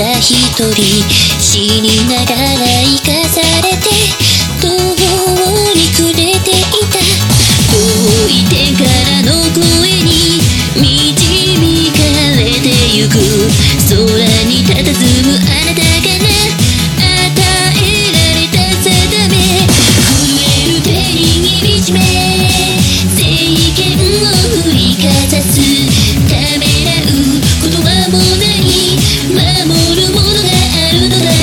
た一人、死にながら生かされて途方に暮れていた。遠い手からの声に導かれてゆく。空に佇むあなたから与えられた定め、震える手に握りしめ正義を振りかざす。ためらうことはもうない、守るものがあるのだから。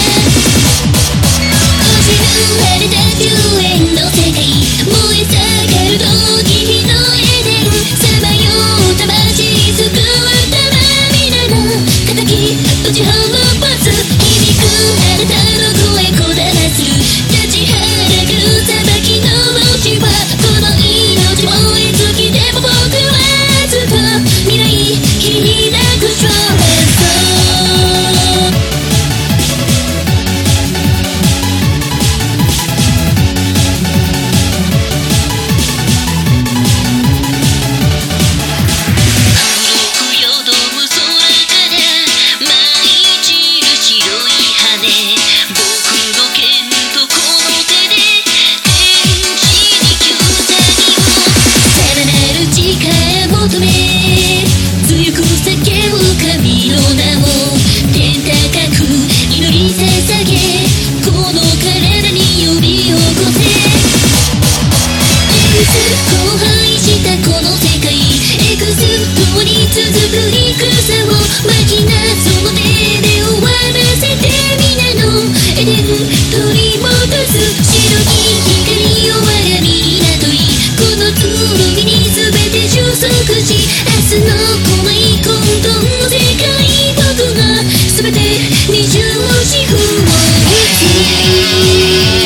星の晴れた終焉の世界、燃え盛る時日のエデン、さまよう魂救うたま皆の敵打ち滅ぼす。響くあなたの声こだまする。立ちはだかる裁きの落ち葉、この命燃え尽きても僕はずっと未来切り開くストロー強く叫ぶ神の名を天高く祈り捧げ、この体に呼び起こせ。荒廃したこの世界、エクス共に続く戦を巻きなその手で終わらせて皆のエデン取り戻す。白き光を我が身にまとい、この剣に全て収束し、明日の来ない混沌の世界、僕が全て二重四分を打つ。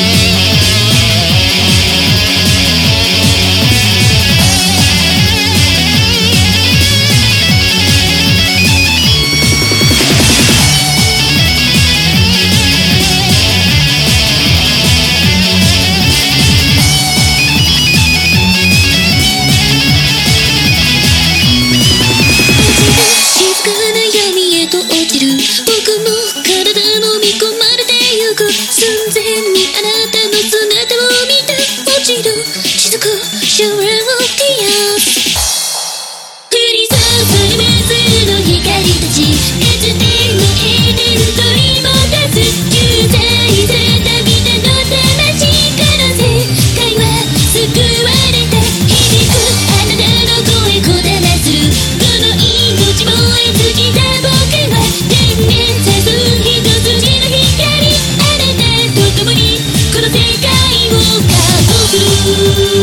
静かな闇へと落ちる僕の体飲み込まれてゆく。寸前にあなたの姿を見た。落ちる雫シャワーオブティアス、降り注ぐ水の光たち、かつてのエデン取り戻す。救済された皆の魂から世界は救われた。響くあなたの声こだまする。この命燃え尽きた僕は天元さす一筋の光、あなたと共にこの世界を確保する。